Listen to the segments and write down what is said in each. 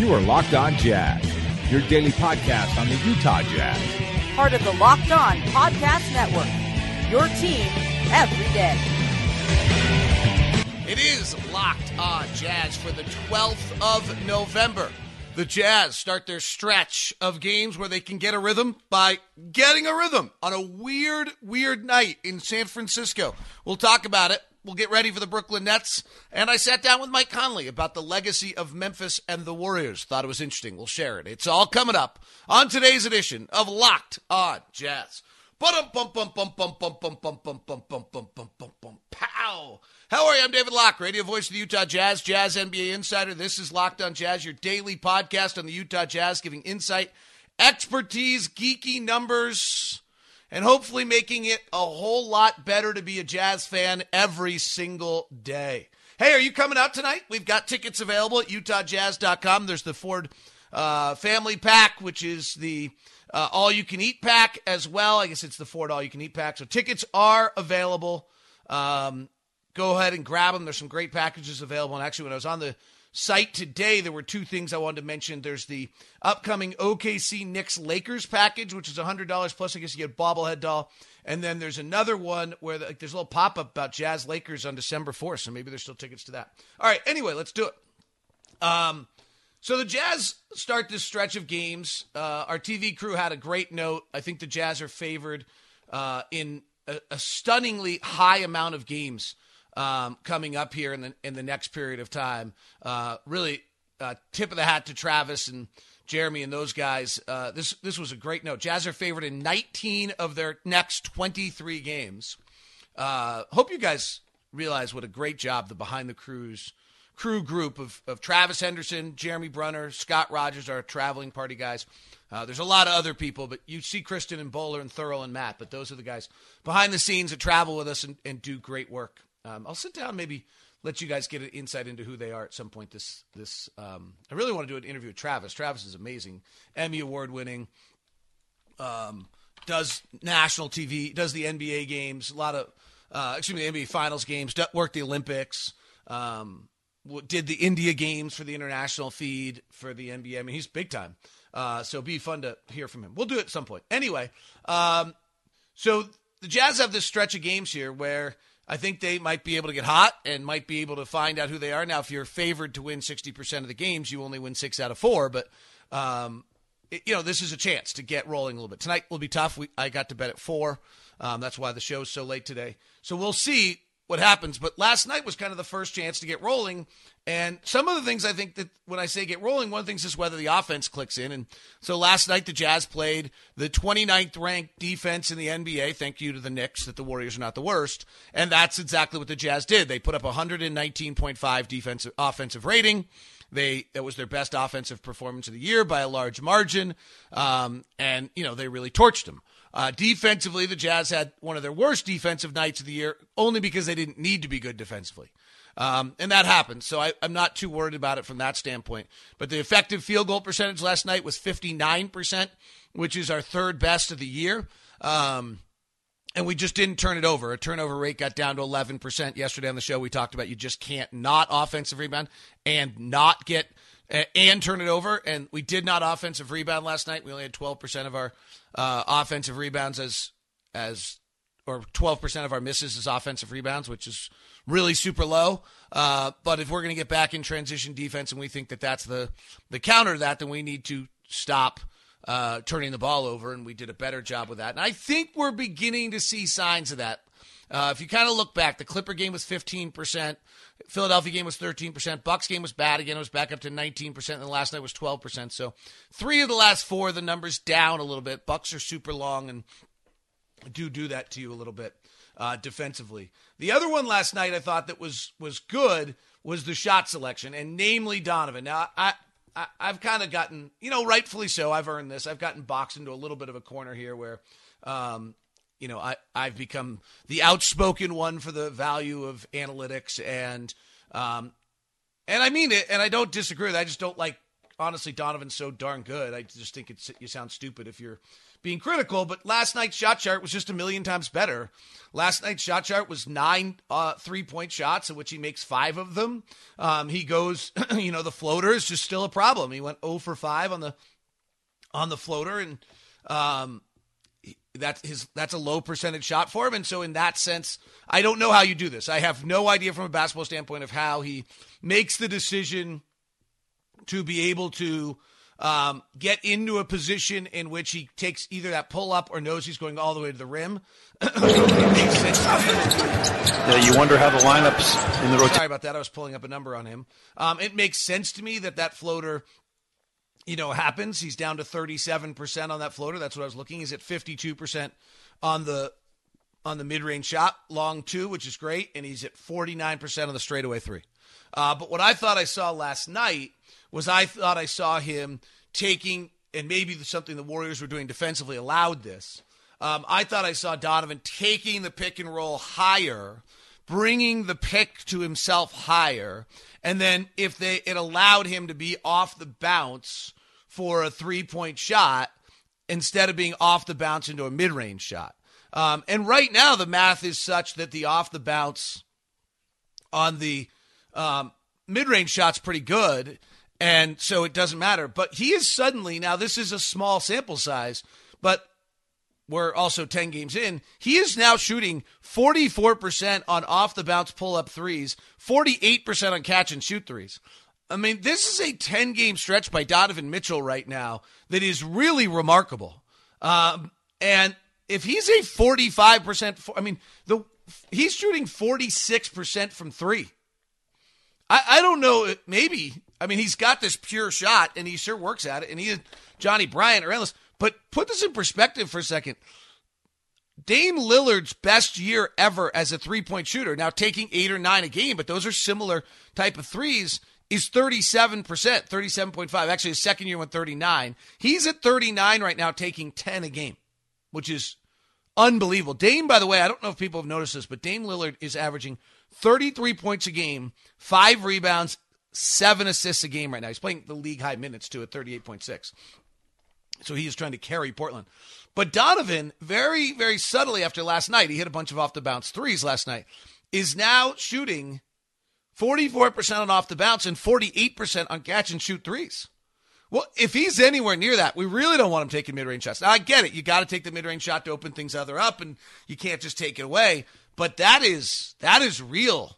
You are Locked On Jazz, your daily podcast on the Utah Jazz. Part of the Locked On Podcast Network, your team every day. It is Locked On Jazz for the 12th of November. The Jazz start their stretch of games where they can get a rhythm by getting a rhythm on a weird night in San Francisco. We'll talk about it. We'll get ready for the Brooklyn Nets. And I sat down with Mike Conley about the legacy of Memphis and the Warriors. Thought it was interesting. We'll share it. It's all coming up on today's edition of Locked On Jazz. Pow! How are you? I'm David Locke, radio voice of the Utah Jazz, Jazz NBA insider. This is Locked On Jazz, your daily podcast on the Utah Jazz, giving insight, expertise, geeky numbers, and hopefully making it a whole lot better to be a Jazz fan every single day. Hey, are you coming out tonight? We've got tickets available at utahjazz.com. There's the Ford Family Pack, which is the all-you-can-eat pack as well. I guess it's the Ford all-you-can-eat pack. So tickets are available. Go ahead and grab them. There's some great packages available. And actually, when I was on the site today, there were two things I wanted to mention. There's the upcoming OKC Knicks Lakers package, which is $100 plus I guess you get a bobblehead doll. And then there's another one where there's a little pop-up about Jazz Lakers on December 4th, so maybe there's still tickets to that. All right, anyway, let's do it. So the Jazz start this stretch of games. Our TV crew had a great note. I think the Jazz are favored in a stunningly high amount of games coming up here in the next period of time. Really, tip of the hat to Travis and Jeremy and those guys. This was a great note. Jazz are favored in 19 of their next 23 games. Hope you guys realize what a great job the Behind the crew group of Travis Henderson, Jeremy Brunner, Scott Rogers, our traveling party guys. There's a lot of other people, but you see Kristen and Bowler and Thurl and Matt, but those are the guys behind the scenes that travel with us and do great work. I'll sit down, maybe let you guys get an insight into who they are at some point. I really want to do an interview with Travis. Travis is amazing. Emmy Award winning, does national TV, does the NBA games, the NBA Finals games, worked the Olympics, did the India games for the international feed for the NBA. I mean, he's big time. So it'd be fun to hear from him. We'll do it at some point. Anyway, so the Jazz have this stretch of games here where I think they might be able to get hot and might be able to find out who they are. Now, if you're favored to win 60% of the games, you only win 6 out of 4. But, this is a chance to get rolling a little bit. Tonight will be tough. I got to bed at 4. That's why the show's so late today. So we'll see what happens. But last night was kind of the first chance to get rolling. And some of the things I think that when I say get rolling, one of the things is whether the offense clicks in. And so last night the Jazz played the 29th ranked defense in the NBA. Thank you to the Knicks that the Warriors are not the worst. And that's exactly what the Jazz did. They put up 119.5 offensive rating. That was their best offensive performance of the year by a large margin. And they really torched them. Defensively, the Jazz had one of their worst defensive nights of the year only because they didn't need to be good defensively. And that happened. So I'm not too worried about it from that standpoint. But the effective field goal percentage last night was 59%, which is our third best of the year. And we just didn't turn it over. Our turnover rate got down to 11%. Yesterday on the show, we talked about you just can't not offensive rebound and not get and turn it over. And we did not offensive rebound last night. We only had 12% of our offensive rebounds or 12% of our misses as offensive rebounds, which is really super low. But if we're going to get back in transition defense and we think that that's the counter to that, then we need to stop turning the ball over, and we did a better job with that. And I think we're beginning to see signs of that. If you kind of look back, the Clipper game was 15%. Philadelphia game was 13%. Bucks game was bad again. It was back up to 19%. And the last night was 12%. So 3 of the last 4, the numbers down a little bit. Bucks are super long and do that to you a little bit defensively. The other one last night I thought that was good was the shot selection, and namely Donovan. Now, I've kind of gotten, rightfully so, I've earned this. I've gotten boxed into a little bit of a corner here where, I've become the outspoken one for the value of analytics, and I mean it, and I don't disagree with it. I just don't like, honestly, Donovan's so darn good. I just think you sound stupid if you're being critical, but last night's shot chart was just a million times better. Last night's shot chart was 9 3-point shots, in which he makes 5 of them. He goes, the floater is just still a problem. He went 0 for 5 on the floater, and that's a low percentage shot for him. And so in that sense, I don't know how you do this. I have no idea from a basketball standpoint of how he makes the decision to be able to get into a position in which he takes either that pull up or knows he's going all the way to the rim. It makes sense to me. Yeah, you wonder how the lineups in the rotation. Sorry about that. I was pulling up a number on him. It makes sense to me that floater, happens. He's down to 37% on that floater. That's what I was looking. He's at 52% on the mid-range shot, long 2, which is great, and he's at 49% on the straightaway 3. But what I thought I saw last night was I thought I saw him taking, and maybe something the Warriors were doing defensively allowed this. I thought I saw Donovan taking the pick and roll higher, bringing the pick to himself higher, and then if it allowed him to be off the bounce for a 3-point shot instead of being off the bounce into a mid-range shot. And right now the math is such that the off the bounce on the mid-range shot's pretty good, and so it doesn't matter. But he is suddenly, now this is a small sample size, but we're also 10 games in, he is now shooting 44% on off-the-bounce pull-up threes, 48% on catch-and-shoot threes. I mean, this is a 10-game stretch by Donovan Mitchell right now that is really remarkable. And if he's a 45%, he's shooting 46% from 3. I don't know, maybe. He's got this pure shot, and he sure works at it, and he and Johnny Bryant are endless. But put this in perspective for a second. Dame Lillard's best year ever as a 3-point shooter, now taking 8 or 9 a game, but those are similar type of threes, is 37%, 37.5. Actually, his second year went 39. He's at 39 right now, taking 10 a game, which is unbelievable. Dame, by the way, I don't know if people have noticed this, but Dame Lillard is averaging 33 points a game, 5 rebounds, 7 assists a game right now. He's playing the league-high minutes, too, at 38.6. So he is trying to carry Portland. But Donovan, very, very subtly after last night, he hit a bunch of off-the-bounce threes last night, is now shooting 44% on off-the-bounce and 48% on catch-and-shoot threes. Well, if he's anywhere near that, we really don't want him taking mid-range shots. Now, I get it. You got to take the mid-range shot to open things other up, and you can't just take it away. But that is real.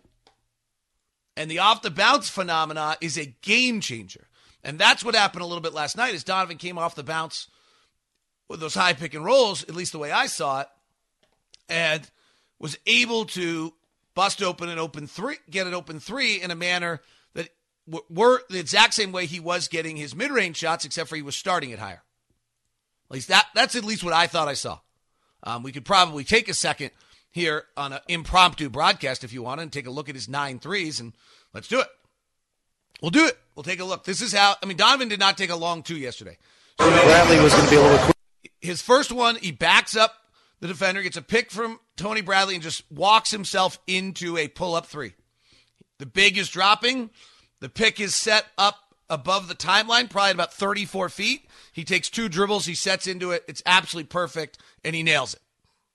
And the off-the-bounce phenomena is a game changer. And that's what happened a little bit last night, is Donovan came off the bounce with those high pick and rolls, at least the way I saw it, and was able to bust open an open three, get an open 3 in a manner that were the exact same way he was getting his mid-range shots, except for he was starting it higher. At least that's at least what I thought I saw. We could probably take a second here on an impromptu broadcast if you want and take a look at his 9 threes, and let's do it. We'll do it. We'll take a look. This is how, Donovan did not take a long 2 yesterday. So Bradley was going to be a little quick. His first one, he backs up the defender, gets a pick from Tony Bradley, and just walks himself into a pull-up 3. The big is dropping. The pick is set up above the timeline, probably about 34 feet. He takes 2 dribbles. He sets into it. It's absolutely perfect, and he nails it.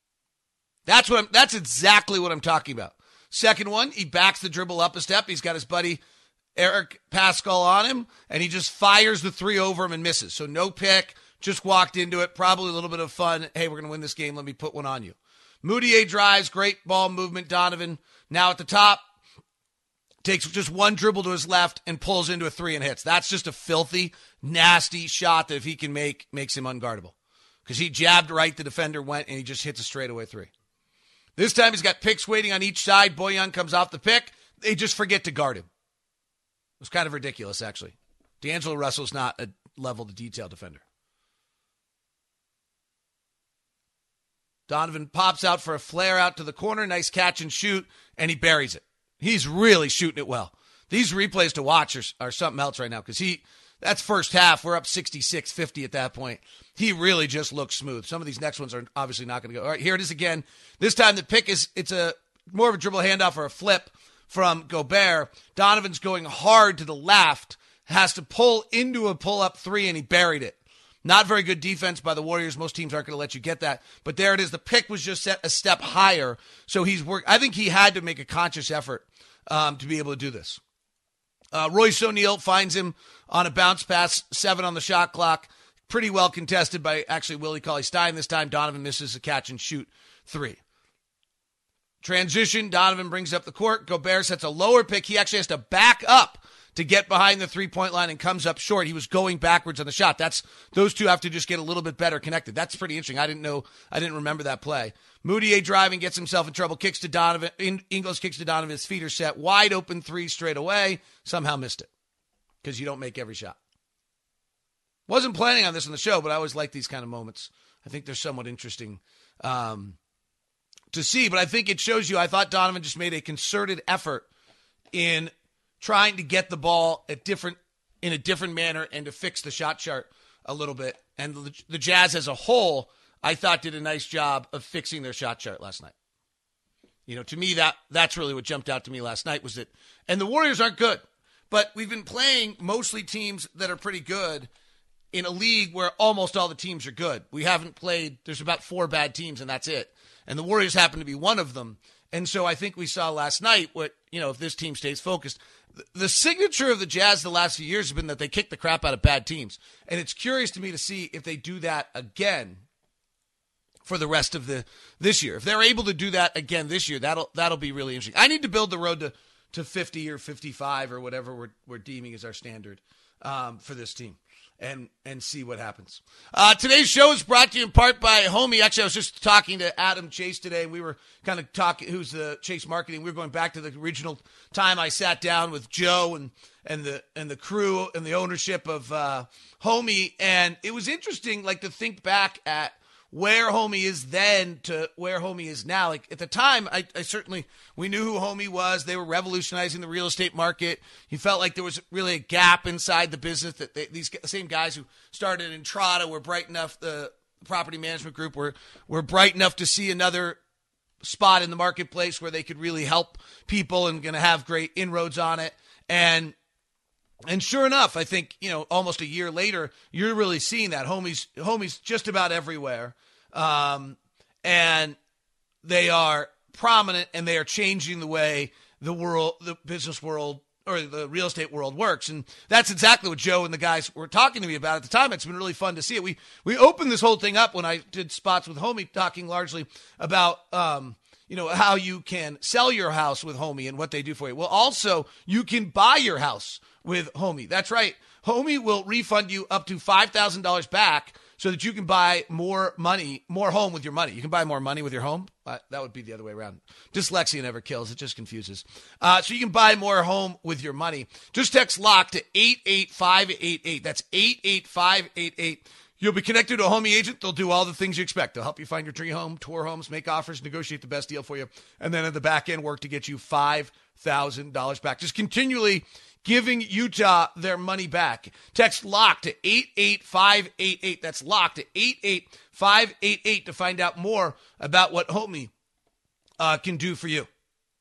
That's exactly what I'm talking about. Second one, he backs the dribble up a step. He's got his buddy Eric Pascal on him, and he just fires the 3 over him and misses. So no pick, just walked into it. Probably a little bit of fun. Hey, we're going to win this game. Let me put one on you. Mudiay drives, great ball movement. Donovan now at the top, takes just 1 dribble to his left and pulls into a 3 and hits. That's just a filthy, nasty shot that if he can makes him unguardable. Because he jabbed right, the defender went, and he just hits a straightaway 3. This time he's got picks waiting on each side. Bojan comes off the pick. They just forget to guard him. It was kind of ridiculous, actually. D'Angelo Russell's not a level to detail defender. Donovan pops out for a flare out to the corner. Nice catch and shoot, and he buries it. He's really shooting it well. These replays to watch are something else right now because that's first half. We're up 66-50 at that point. He really just looks smooth. Some of these next ones are obviously not going to go. All right, here it is again. This time the pick it's a more of a dribble handoff or a flip from Gobert. Donovan's going hard to the left, has to pull into a pull-up 3, and he buried it. Not very good defense by the Warriors. Most teams aren't going to let you get that. But there it is. The pick was just set a step higher. So I think he had to make a conscious effort to be able to do this. Royce O'Neal finds him on a bounce pass, 7 on the shot clock. Pretty well contested by actually Willie Cauley-Stein this time. Donovan misses a catch-and-shoot 3. Transition, Donovan brings up the court. Gobert sets a lower pick. He actually has to back up to get behind the three-point line and comes up short. He was going backwards on the shot. Those two have to just get a little bit better connected. That's pretty interesting. I didn't remember that play. Mudiay driving, gets himself in trouble, kicks to Donovan. Ingles kicks to Donovan. His feet are set. Wide open 3 straight away. Somehow missed it because you don't make every shot. Wasn't planning on this in the show, but I always like these kind of moments. I think they're somewhat interesting to see, but I think it shows you, I thought Donovan just made a concerted effort in trying to get the ball in a different manner and to fix the shot chart a little bit. And the Jazz as a whole, I thought did a nice job of fixing their shot chart last night. To me, that's really what jumped out to me last night was that, and the Warriors aren't good, but we've been playing mostly teams that are pretty good in a league where almost all the teams are good. We haven't played, there's about 4 bad teams and that's it. And the Warriors happen to be one of them. And so I think we saw last night if this team stays focused. The signature of the Jazz the last few years has been that they kick the crap out of bad teams. And it's curious to me to see if they do that again for the rest of this year. If they're able to do that again this year, that'll be really interesting. I need to build the road to 50 or 55 or whatever we're deeming as our standard for this team. And see what happens. Today's show is brought to you in part by Homey. Actually, I was just talking to Adam Chase today, and we were kind of talking, who's the Chase Marketing. We were going back to the original time I sat down with Joe and the crew and the ownership of Homey, and it was interesting, to think back at where Homey is then to where Homey is now. Like at the time, I certainly, we knew who Homey was. They were revolutionizing the real estate market. He felt like there was really a gap inside the business that these same guys who started in Entrada were bright enough, the property management group were bright enough to see another spot in the marketplace where they could really help people and going to have great inroads on it. And sure enough, I think, almost a year later, you're really seeing that. Homey's just about everywhere. And they are prominent and they are changing the way the business world or the real estate world works. And that's exactly what Joe and the guys were talking to me about at the time. It's been really fun to see it. We opened this whole thing up when I did spots with Homey, talking largely about, how you can sell your house with Homey and what they do for you. Well, also, you can buy your house with Homey. That's right. Homey will refund you up to $5,000 back so that you can buy more home with your money. You can buy more money with your home. That would be the other way around. Dyslexia never kills. It just confuses. So you can buy more home with your money. Just text LOCK to 88588. That's 88588. You'll be connected to a Homey agent. They'll do all the things you expect. They'll help you find your dream home, tour homes, make offers, negotiate the best deal for you, and then at the back end work to get you $5,000 back. Just continually giving Utah their money back. Text LOCK to 88588. That's LOCK to 88588 to find out more about what Homey can do for you.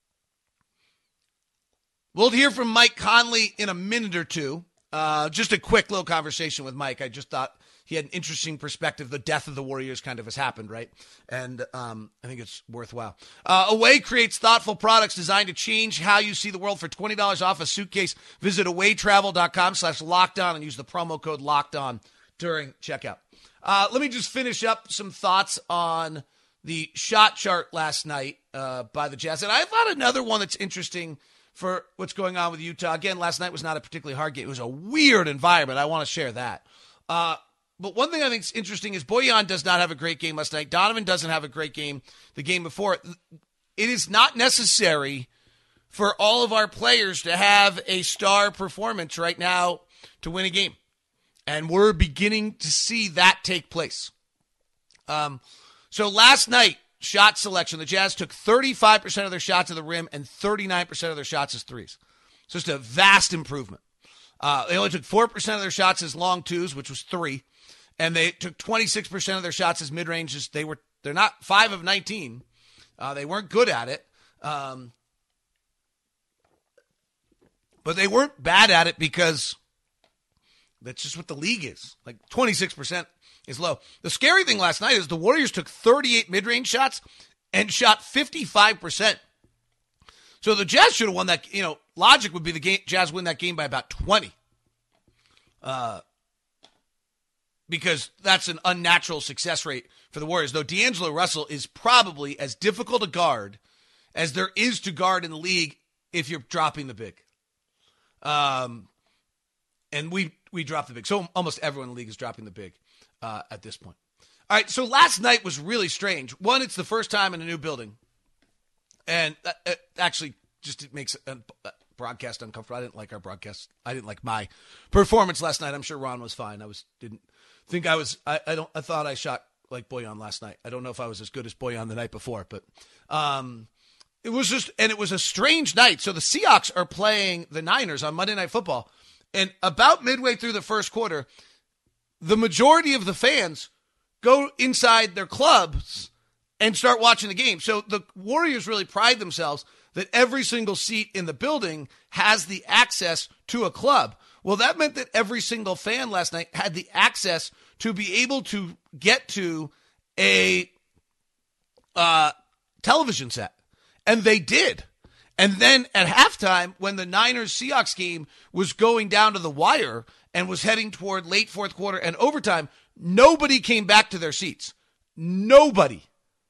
We'll hear from Mike Conley in a minute or two. Just a quick little conversation with Mike. I just thought he had an interesting perspective. The death of the Warriors kind of has happened, right? And I think it's worthwhile. Away creates thoughtful products designed to change how you see the world. For $20 off a suitcase, visit awaytravel.com/lockedon and use the promo code LOCKEDON during checkout. Let me just finish up some thoughts on the shot chart last night by the Jazz. And I thought another one that's interesting for what's going on with Utah. Again, last night was not a particularly hard game. It was a weird environment. I want to share that. But one thing I think is interesting is Bojan does not have a great game last night. Donovan doesn't have a great game the game before. It is not necessary for all of our players to have a star performance right now to win a game. And we're beginning to see that take place. So last night, shot selection, the Jazz took 35% of their shots at the rim and 39% of their shots as threes. So just a vast improvement. They only took 4% of their shots as long twos, which was 3. And they took 26% of their shots as mid-ranges. They're not 5 of 19. They weren't good at it. But they weren't bad at it because That's just what the league is. Like 26% is low. The scary thing last night is the Warriors took 38 mid-range shots and shot 55%. So the Jazz should have won that. Logic would be the Jazz win that game by about 20. Because that's an unnatural success rate for the Warriors. Though D'Angelo Russell is probably as difficult a guard as there is to guard in the league if you're dropping the big. And we dropped the big. So almost everyone in the league is dropping the big at this point. All right, so last night was really strange. One, it's the first time in a new building. And actually, it makes a broadcast uncomfortable. I didn't like our broadcast. I didn't like my performance last night. I'm sure Ron was fine. I thought I shot like Bojan last night. I don't know if I was as good as Bojan the night before, but it was a strange night. So the Seahawks are playing the Niners on Monday Night Football, and about midway through the first quarter, the majority of the fans go inside their clubs and start watching the game. So the Warriors really pride themselves that every single seat in the building has the access to a club. Well, that meant that every single fan last night had the access to be able to get to a television set. And they did. And then at halftime, when the Niners-Seahawks game was going down to the wire and was heading toward late fourth quarter and overtime, nobody came back to their seats. Nobody.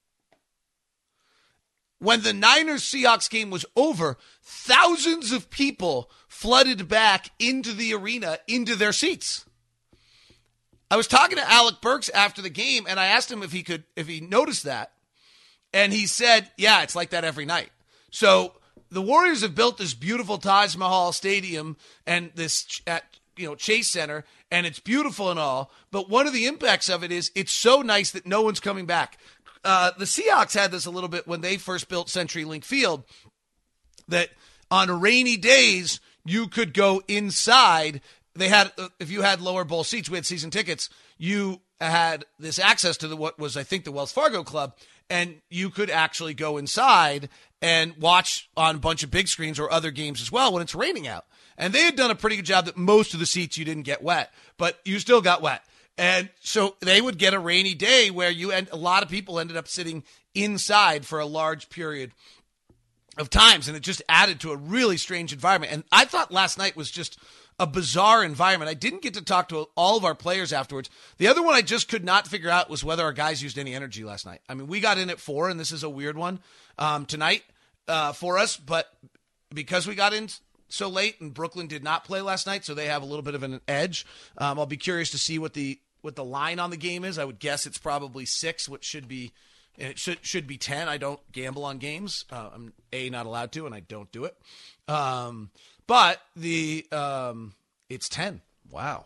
When the Niners-Seahawks game was over, thousands of people flooded back into the arena, into their seats. I was talking to Alec Burks after the game, and I asked him if he noticed that. And he said, yeah, it's like that every night. So the Warriors have built this beautiful Taj Mahal Stadium and this Chase Center, and it's beautiful and all. But one of the impacts of it is it's so nice that no one's coming back. The Seahawks had this a little bit when they first built CenturyLink Field, that on rainy days you could go inside. They had, if you had lower bowl seats, we had season tickets, you had this access to what was, I think, the Wells Fargo Club, and you could actually go inside and watch on a bunch of big screens or other games as well when it's raining out. And they had done a pretty good job that most of the seats you didn't get wet, but you still got wet. And so they would get a rainy day where a lot of people ended up sitting inside for a large period of times, and it just added to a really strange environment. And I thought last night was just a bizarre environment. I didn't get to talk to all of our players afterwards. The other one I just could not figure out was whether our guys used any energy last night. I mean, we got in at 4, and this is a weird one tonight for us, but because we got in so late and Brooklyn did not play last night, so they have a little bit of an edge. I'll be curious to see what the line on the game is. I would guess it's probably 6, which should be, and it should be 10. I don't gamble on games. I'm not allowed to, and I don't do it. But it's 10. Wow.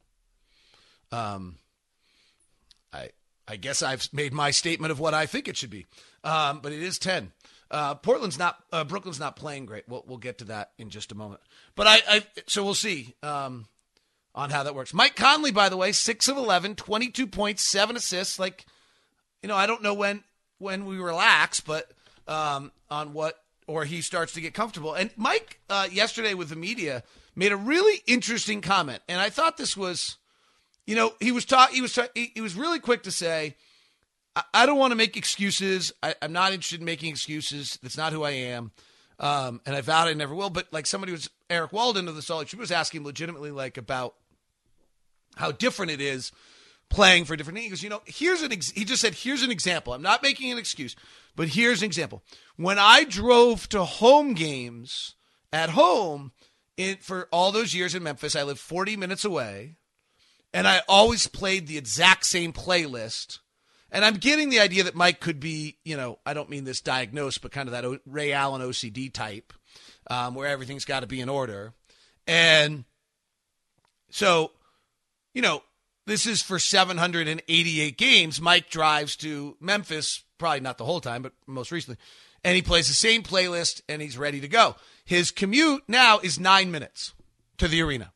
I guess I've made my statement of what I think it should be. But it is 10. Brooklyn's not playing great. We'll get to that in just a moment. But so we'll see on how that works. Mike Conley, by the way, 6 of 11, 22 points, 7 assists. I don't know when we relax, but on what, or he starts to get comfortable. And Mike, yesterday with the media, made a really interesting comment. And I thought this was, he was really quick to say, I don't want to make excuses. I'm not interested in making excuses. That's not who I am. And I vowed I never will. But Eric Walden of the Salt Lake Tribune was asking legitimately about how different it is playing for different teams. He goes, he just said, here's an example. I'm not making an excuse, but here's an example. When I drove to home games at home for all those years in Memphis, I lived 40 minutes away, and I always played the exact same playlist. And I'm getting the idea that Mike could be, I don't mean this diagnosed, but kind of that Ray Allen OCD type, where everything's got to be in order. And so, this is for 788 games. Mike drives to Memphis, probably not the whole time, but most recently, and he plays the same playlist, and he's ready to go. His commute now is 9 minutes to the arena.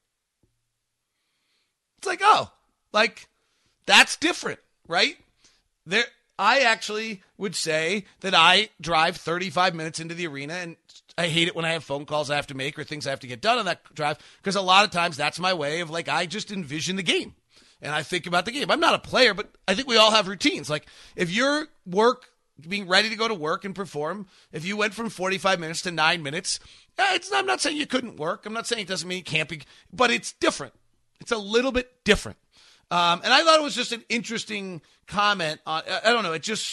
It's that's different, right? I actually would say that I drive 35 minutes into the arena, and I hate it when I have phone calls I have to make or things I have to get done on that drive, because a lot of times that's my way of, like, I just envision the game and I think about the game. I'm not a player, but I think we all have routines. Like, if your work, being ready to go to work and perform, if you went from 45 minutes to 9 minutes, I'm not saying you couldn't work. I'm not saying it doesn't mean you can't be, but it's different. It's a little bit different. And I thought it was just an interesting comment on, I don't know, it just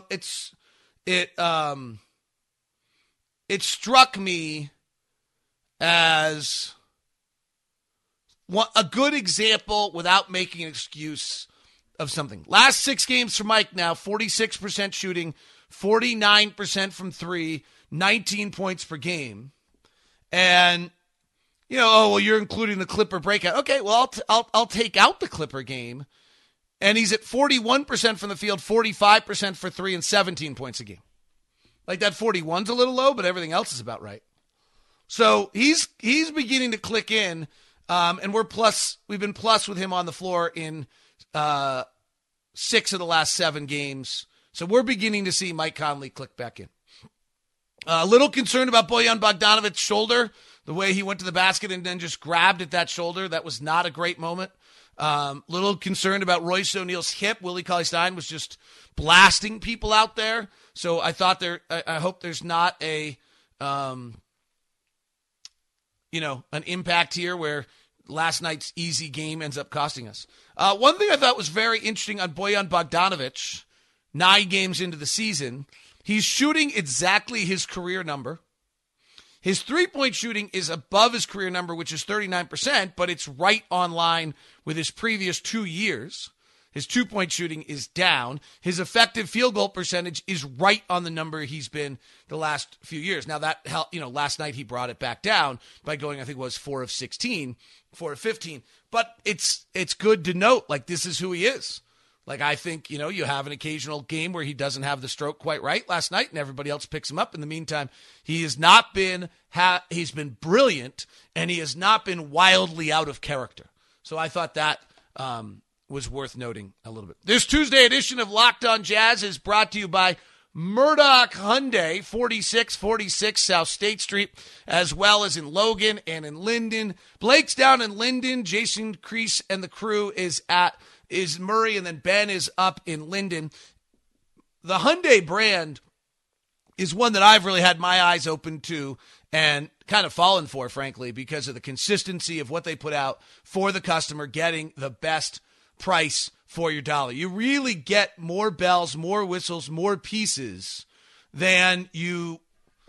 it struck me as a good example without making an excuse of something. Last 6 games for Mike now, 46% shooting, 49% from 3, 19 points per game. And, you're including the Clipper breakout. Okay, well, I'll take out the Clipper game. And he's at 41% from the field, 45% for 3, and 17 points a game. Like, that 41's a little low, but everything else is about right. So he's beginning to click in, and we've been plus with him on the floor in 6 of the last 7 games. So we're beginning to see Mike Conley click back in. A little concerned about Bojan Bogdanovic's shoulder, the way he went to the basket and then just grabbed at that shoulder. That was not a great moment. Little concerned about Royce O'Neal's hip. Willie Cauley-Stein was just blasting people out there. So I thought I hope there's not an impact here where last night's easy game ends up costing us. One thing I thought was very interesting on Bojan Bogdanovic, 9 games into the season, he's shooting exactly his career number. His 3-point shooting is above his career number, which is 39%, but it's right on line with his previous 2 years. His 2-point shooting is down. His effective field goal percentage is right on the number he's been the last few years. Now, that last night he brought it back down by going, I think it was 4 of 16, 4 of 15. But it's good to note, like, this is who he is. Like, I think, you have an occasional game where he doesn't have the stroke quite right last night and everybody else picks him up. In the meantime, he has not been, he's been brilliant, and he has not been wildly out of character. So I thought that was worth noting a little bit. This Tuesday edition of Locked On Jazz is brought to you by Murdoch Hyundai, 4646 South State Street, as well as in Logan and in Linden. Blake's down in Linden. Jason Crease and the crew is Murray, and then Ben is up in Linden. The Hyundai brand is one that I've really had my eyes open to and kind of fallen for, frankly, because of the consistency of what they put out for the customer, getting the best price for your dollar. You really get more bells, more whistles, more pieces than you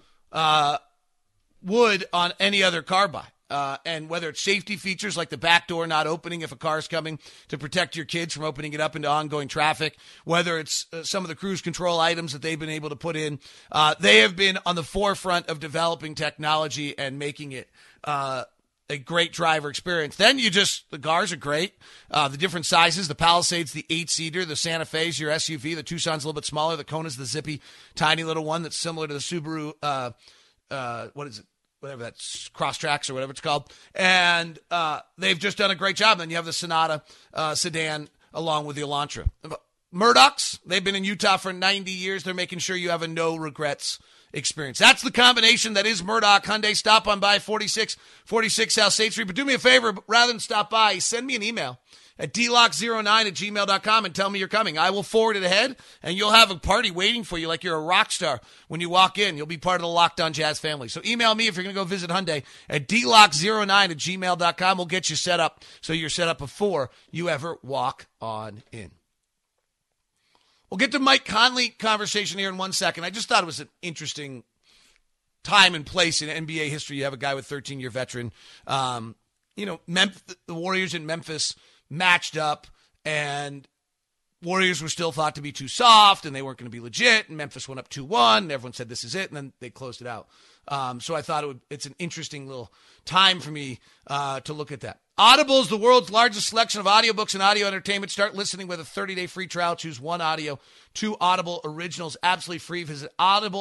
would on any other car buy. And whether it's safety features like the back door not opening if a car's coming to protect your kids from opening it up into ongoing traffic, whether it's some of the cruise control items that they've been able to put in, they have been on the forefront of developing technology and making it a great driver experience. Then the cars are great. The different sizes, the Palisade's the 8-seater, the Santa Fe's your SUV, the Tucson's a little bit smaller, the Kona's the zippy, tiny little one that's similar to the Subaru, what is it? Whatever that's Crosstracks or whatever it's called. And they've just done a great job. And then you have the Sonata sedan along with the Elantra. Murdoch's, they've been in Utah for 90 years. They're making sure you have a no regrets experience. That's the combination that is Murdoch Hyundai. Stop on by 4646 South State Street. But do me a favor, rather than stop by, send me an email at dlock09@gmail.com and tell me you're coming. I will forward it ahead, and you'll have a party waiting for you like you're a rock star. When you walk in, you'll be part of the Locked On Jazz family. So email me if you're going to go visit Hyundai at dlock09@gmail.com. We'll get you set up so you're set up before you ever walk on in. We'll get to Mike Conley conversation here in 1 second. I just thought it was an interesting time and place in NBA history. You have a guy with 13-year veteran. The Warriors in Memphis matched up, and Warriors were still thought to be too soft, and they weren't going to be legit, and Memphis went up 2-1, and everyone said this is it, and then they closed it out. So I thought it's an interesting little time for me to look at that. Audible is the world's largest selection of audiobooks and audio entertainment. Start listening with a 30-day free trial. Choose one audio, 2 Audible originals, absolutely free. Visit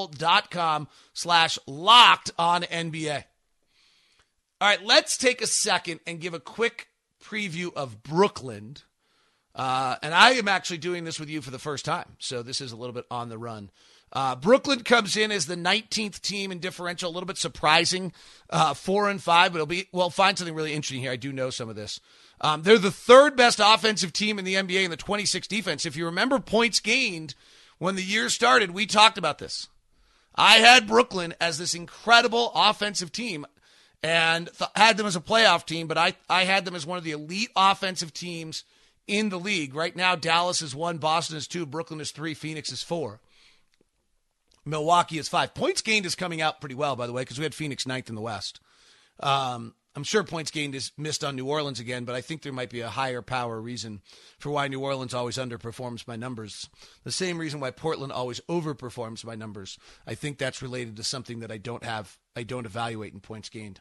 audible.com/LockedOnNBA. All right, let's take a second and give a quick preview of Brooklyn. And I am actually doing this with you for the first time, so this is a little bit on the run. Brooklyn comes in as the 19th team in differential, a little bit surprising, 4-5, but we'll find something really interesting here. I do know some of this. They're the third best offensive team in the NBA in the 26th defense. If you remember points gained when the year started, we talked about this. I had Brooklyn as this incredible offensive team and had them as a playoff team, but I had them as one of the elite offensive teams in the league. Right now, Dallas is 1, Boston is 2, Brooklyn is 3, Phoenix is 4. Milwaukee is 5. Points gained is coming out pretty well, by the way, because we had Phoenix 9th in the West. I'm sure points gained is missed on New Orleans again, but I think there might be a higher power reason for why New Orleans always underperforms my numbers. The same reason why Portland always overperforms my numbers. I think that's related to something that I don't evaluate in points gained.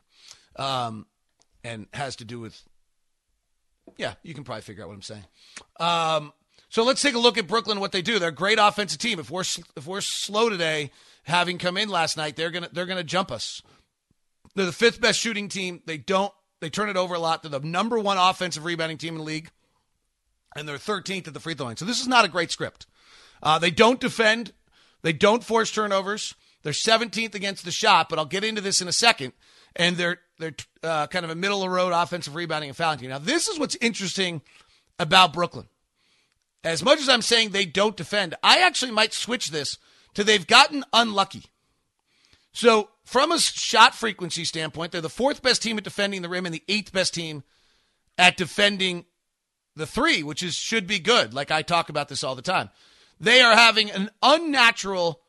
And has to do with, yeah, you can probably figure out what I'm saying. So let's take a look at Brooklyn, what they do. They're a great offensive team. If we're slow today, having come in last night, they're gonna jump us. They're the 5th best shooting team. They turn it over a lot. They're the number 1 offensive rebounding team in the league, and they're 13th at the free throw line. So this is not a great script. They don't defend. They don't force turnovers. They're 17th against the shot, but I'll get into this in a second. And they're kind of a middle of the road offensive rebounding and fouling team. Now this is what's interesting about Brooklyn. As much as I'm saying they don't defend, I actually might switch this to they've gotten unlucky. So from a shot frequency standpoint, they're the 4th best team at defending the rim and the 8th best team at defending the 3, which should be good. Like I talk about this all the time. They are having an unnatural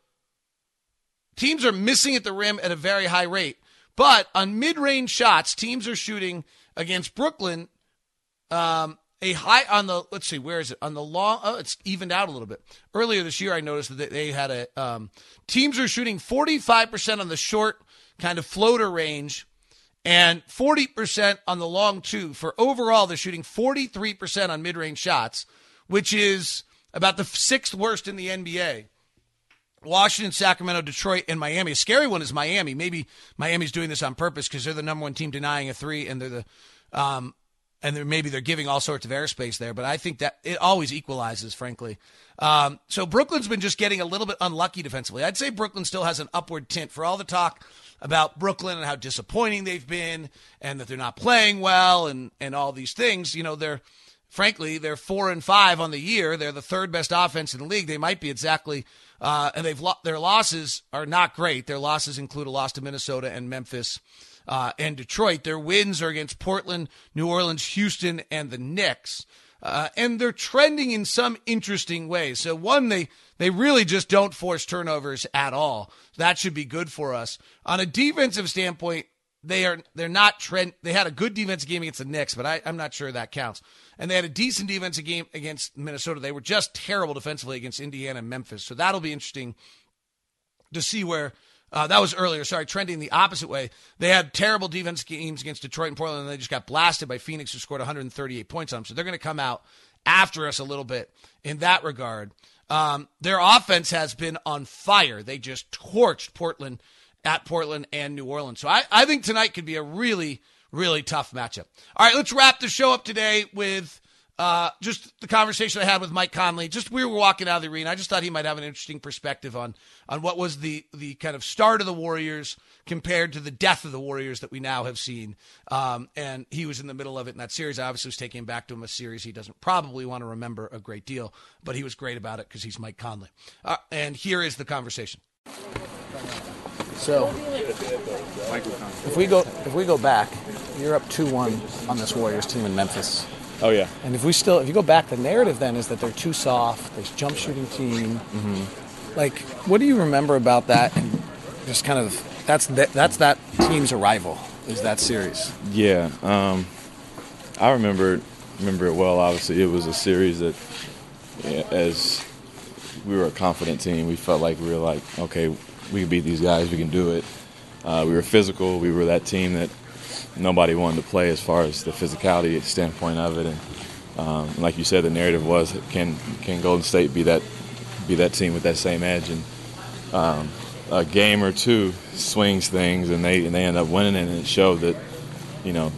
– teams are missing at the rim at a very high rate. But on mid-range shots, teams are shooting against Brooklyn a high on the, let's see, where is it? On the long, it's evened out a little bit. Earlier this year, I noticed that they had teams are shooting 45% on the short kind of floater range and 40% on the long two. For overall, they're shooting 43% on mid-range shots, which is about the 6th worst in the NBA. Washington, Sacramento, Detroit, and Miami. A scary one is Miami. Maybe Miami's doing this on purpose because they're the number 1 team denying a 3, and maybe they're giving all sorts of airspace there, but I think that it always equalizes, frankly. So Brooklyn's been just getting a little bit unlucky defensively. I'd say Brooklyn still has an upward tint. For all the talk about Brooklyn and how disappointing they've been and that they're not playing well and all these things, they're 4-5 on the year. They're the 3rd best offense in the league. They might be exactly, and their losses are not great. Their losses include a loss to Minnesota and Memphis and Detroit. Their wins are against Portland, New Orleans, Houston, and the Knicks. And they're trending in some interesting ways. So one, they really just don't force turnovers at all. That should be good for us. On a defensive standpoint, they're not trend. They had a good defensive game against the Knicks, but I'm not sure that counts. And they had a decent defensive game against Minnesota. They were just terrible defensively against Indiana and Memphis. So that'll be interesting to see where that was earlier. Trending the opposite way. They had terrible defense games against Detroit and Portland, and they just got blasted by Phoenix, who scored 138 points on them. So they're going to come out after us a little bit in that regard. Their offense has been on fire. They just torched Portland and New Orleans. So I think tonight could be a really, really tough matchup. All right, let's wrap the show up today with just the conversation I had with Mike Conley. We were walking out of the arena. I just thought he might have an interesting perspective on what was the kind of start of the Warriors compared to the death of the Warriors that we now have seen. And he was in the middle of it in that series. I obviously was taking him back to him, a series he doesn't probably want to remember a great deal, but he was great about it because he's Mike Conley. And here is the conversation. So, if we go back, you're up 2-1 on this Warriors team in Memphis. Oh yeah. And if you go back, the narrative then is that they're too soft. This jump shooting team. Mm-hmm. Like, what do you remember about that? And just kind of that's that team's arrival. Is that series? Yeah. I remember it well. Obviously, it was a series that, as we were a confident team, we felt like we were like, okay, we can beat these guys. We can do it. We were physical. We were that team that nobody wanted to play as far as the physicality standpoint of it. And like you said, the narrative was, can Golden State be that team with that same edge? And a game or two swings things, and they end up winning, and it showed that,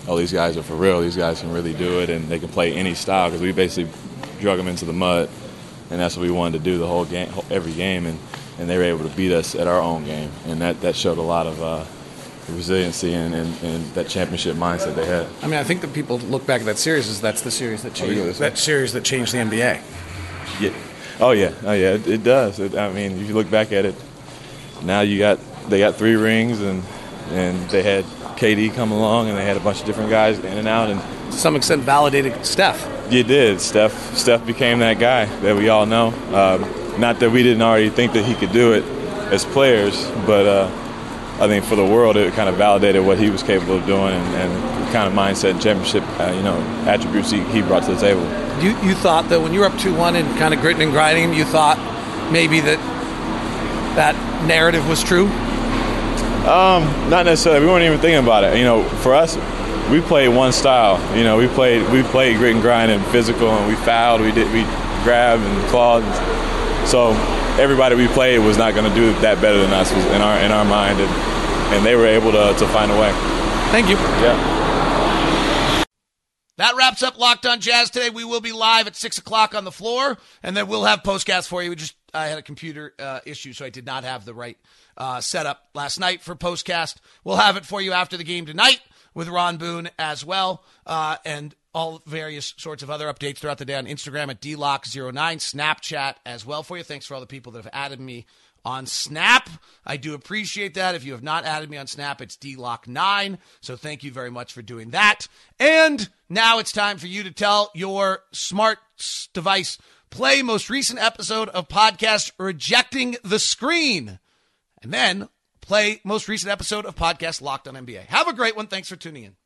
oh, these guys are for real. These guys can really do it, and they can play any style, because we basically drug them into the mud, and that's what we wanted to do the whole game, every game, and they were able to beat us at our own game, and that showed a lot of resiliency and that championship mindset they had. I mean, I think that people look back at that series that's the series that changed the NBA. Yeah. Oh yeah. It does. I mean, if you look back at it, now they got 3 rings, and they had KD come along, and they had a bunch of different guys in and out, and to some extent validated Steph. You did. Steph became that guy that we all know. Not that we didn't already think that he could do it as players, but I think for the world it kind of validated what he was capable of doing, and the kind of mindset and championship attributes he brought to the table. You thought that when you were up 2-1 and kind of gritting and grinding him, you thought maybe that narrative was true? Not necessarily. We weren't even thinking about it. For us, we played one style. We played grit and grind and physical, and we fouled. We grabbed and clawed. So everybody we played was not going to do that better than us, was in our mind, and they were able to find a way. Thank you. Yeah. That wraps up Locked On Jazz today. We will be live at 6 o'clock on the floor, and then we'll have postcasts for you. I had a computer issue, so I did not have the right setup last night for postcast. We'll have it for you after the game tonight with Ron Boone as well, and all various sorts of other updates throughout the day on Instagram at DLock09, Snapchat as well for you. Thanks for all the people that have added me on Snap. I do appreciate that. If you have not added me on Snap, it's DLock9. So thank you very much for doing that. And now it's time for you to tell your smart device, play most recent episode of podcast Rejecting the Screen, and then play most recent episode of podcast Locked on NBA. Have a great one. Thanks for tuning in.